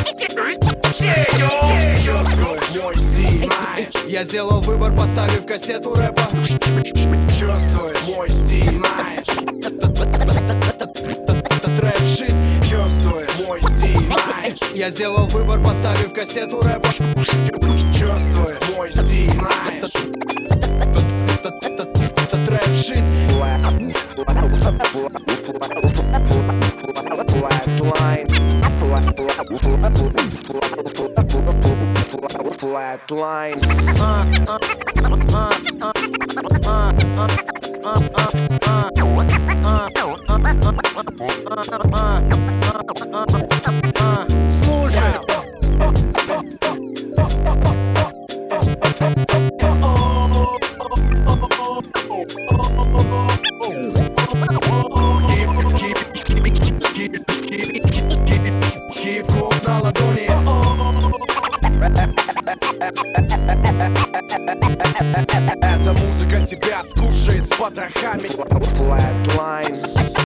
Чувствуешь мой стиль, знаешь. Я сделал выбор, поставив кассету рэпа. Чувствуешь мой стиль, знаешь. Этот рэп-шит. Чувствуешь мой стиль, знаешь. Я сделал выбор, поставив кассету рэпа. Чувствуешь мой стиль, знаешь. Этот рэп-шит. Flatline. Слушай. Хип-хоп на ладони. Эта музыка тебя скушает с потрохами. Flatline.